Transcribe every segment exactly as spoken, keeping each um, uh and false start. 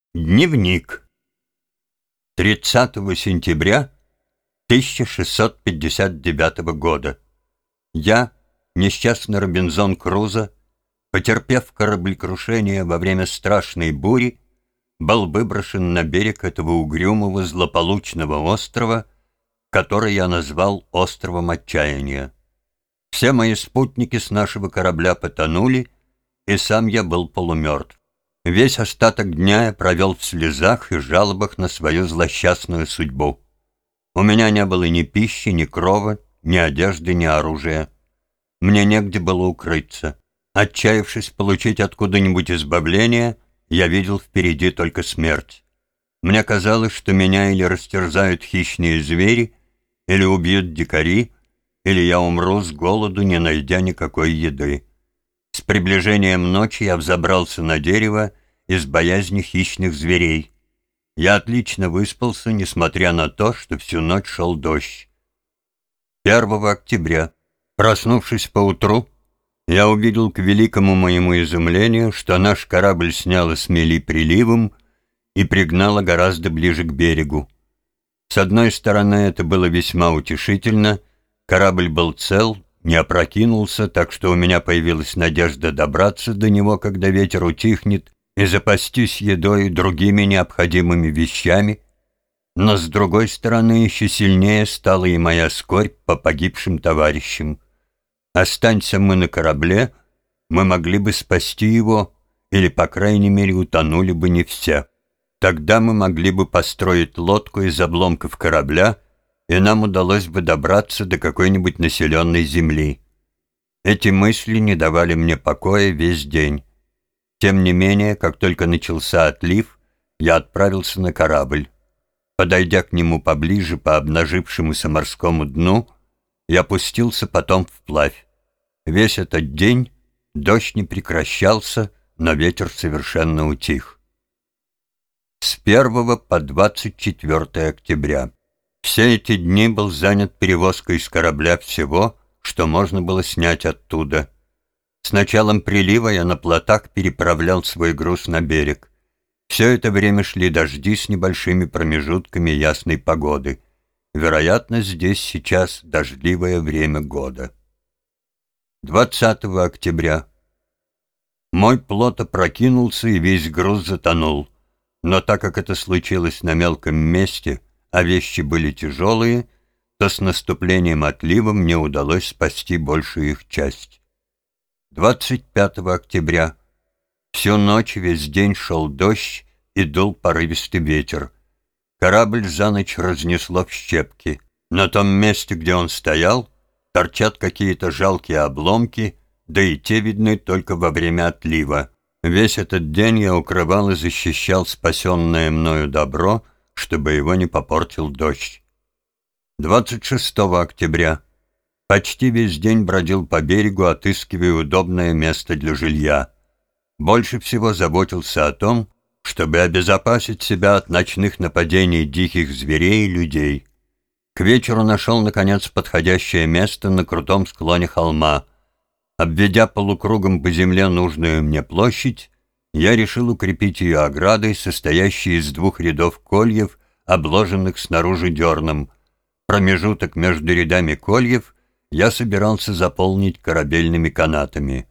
Дневник. тридцатого сентября тысяча шестьсот пятьдесят девятого года. Я, несчастный Робинзон Крузо, потерпев кораблекрушение во время страшной бури, был выброшен на берег этого угрюмого злополучного острова, который я назвал островом отчаяния. Все мои спутники с нашего корабля потонули, и сам я был полумертв. Весь остаток дня я провел в слезах и жалобах на свою злосчастную судьбу. У меня не было ни пищи, ни крова, ни одежды, ни оружия. Мне негде было укрыться. Отчаявшись получить откуда-нибудь избавление, я видел впереди только смерть. Мне казалось, что меня или растерзают хищные звери, или убьют дикари, или я умру с голоду, не найдя никакой еды. С приближением ночи я взобрался на дерево из боязни хищных зверей. Я отлично выспался, несмотря на то, что всю ночь шел дождь. первого октября, проснувшись поутру, я увидел к великому моему изумлению, что наш корабль сняло с мели приливом и пригнало гораздо ближе к берегу. С одной стороны, это было весьма утешительно, корабль был цел, не опрокинулся, так что у меня появилась надежда добраться до него, когда ветер утихнет, и запастись едой и другими необходимыми вещами, но с другой стороны еще сильнее стала и моя скорбь по погибшим товарищам. Останься мы на корабле, мы могли бы спасти его, или, по крайней мере, утонули бы не все. Тогда мы могли бы построить лодку из обломков корабля, и нам удалось бы добраться до какой-нибудь населенной земли. Эти мысли не давали мне покоя весь день. Тем не менее, как только начался отлив, я отправился на корабль. Подойдя к нему поближе по обнажившемуся морскому дну, я пустился потом вплавь. Весь этот день дождь не прекращался, но ветер совершенно утих. С первого по двадцать четвёртое октября. Все эти дни был занят перевозкой из корабля всего, что можно было снять оттуда. С началом прилива я на плотах переправлял свой груз на берег. Все это время шли дожди с небольшими промежутками ясной погоды. Вероятно, здесь сейчас дождливое время года. двадцатого октября. Мой плот опрокинулся, и весь груз затонул. Но так как это случилось на мелком месте, а вещи были тяжелые, то с наступлением отлива мне удалось спасти большую их часть. двадцать пятого октября. Всю ночь и весь день шел дождь и дул порывистый ветер. Корабль за ночь разнесло в щепки. На том месте, где он стоял, торчат какие-то жалкие обломки, да и те видны только во время отлива. Весь этот день я укрывал и защищал спасенное мною добро, чтобы его не попортил дождь. двадцать шестого октября. Почти весь день бродил по берегу, отыскивая удобное место для жилья. Больше всего заботился о том, чтобы обезопасить себя от ночных нападений диких зверей и людей. К вечеру нашел, наконец, подходящее место на крутом склоне холма. Обведя полукругом по земле нужную мне площадь, я решил укрепить ее оградой, состоящей из двух рядов кольев, обложенных снаружи дерном. Промежуток между рядами кольев я собирался заполнить корабельными канатами.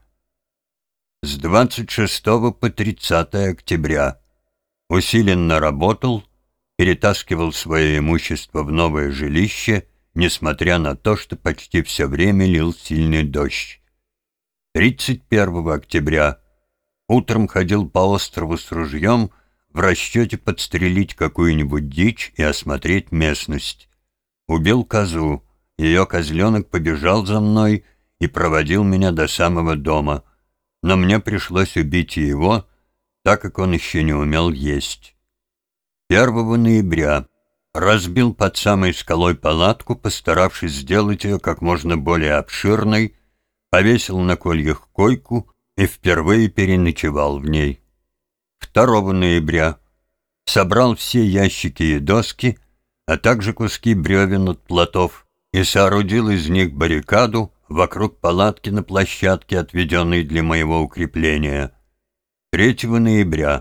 С двадцать шестого по тридцатое октября усиленно работал, перетаскивал свое имущество в новое жилище, несмотря на то, что почти все время лил сильный дождь. тридцать первого октября утром ходил по острову с ружьем в расчете подстрелить какую-нибудь дичь и осмотреть местность. Убил козу, ее козленок побежал за мной и проводил меня до самого дома, но мне пришлось убить и его, так как он еще не умел есть. первого ноября разбил под самой скалой палатку, постаравшись сделать ее как можно более обширной, повесил на кольях койку и впервые переночевал в ней. второго ноября собрал все ящики и доски, а также куски бревен от плотов, и соорудил из них баррикаду вокруг палатки на площадке, отведенной для моего укрепления. третьего ноября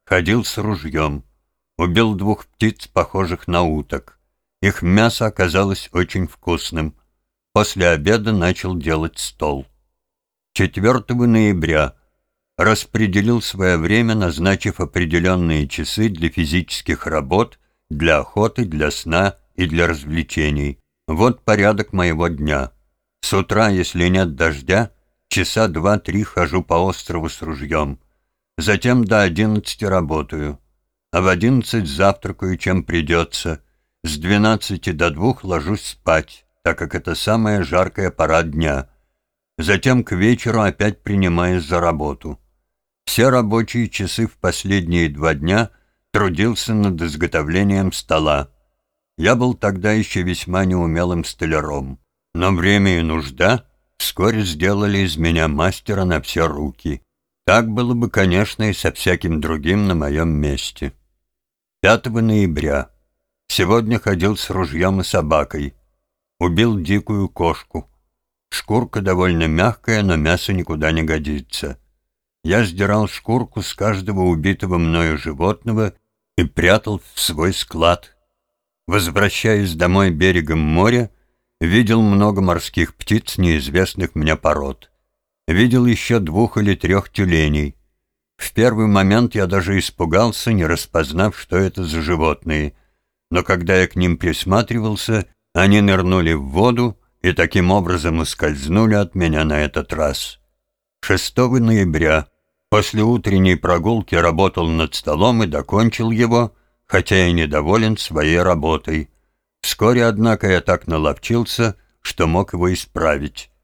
ходил с ружьем. Убил двух птиц, похожих на уток. Их мясо оказалось очень вкусным. После обеда начал делать стол. четвёртого ноября распределил свое время, назначив определенные часы для физических работ, для охоты, для сна и для развлечений. Вот порядок моего дня. С утра, если нет дождя, часа два-три хожу по острову с ружьем. Затем до одиннадцати работаю. А в одиннадцать завтракаю, чем придется. С двенадцати до двух ложусь спать, так как это самая жаркая пора дня. Затем к вечеру опять принимаюсь за работу. Все рабочие часы в последние два дня трудился над изготовлением стола. Я был тогда еще весьма неумелым столяром, но время и нужда вскоре сделали из меня мастера на все руки. Так было бы, конечно, и со всяким другим на моем месте. пятого ноября. Сегодня ходил с ружьем и собакой. Убил дикую кошку. Шкурка довольно мягкая, но мясо никуда не годится. Я сдирал шкурку с каждого убитого мною животного и прятал в свой склад. Возвращаясь домой берегом моря, видел много морских птиц неизвестных мне пород. Видел еще двух или трех тюленей. В первый момент я даже испугался, не распознав, что это за животные. Но когда я к ним присматривался, они нырнули в воду и таким образом ускользнули от меня на этот раз. шестого ноября после утренней прогулки работал над столом и докончил его, хотя и недоволен своей работой. Вскоре, однако, я так наловчился, что мог его исправить.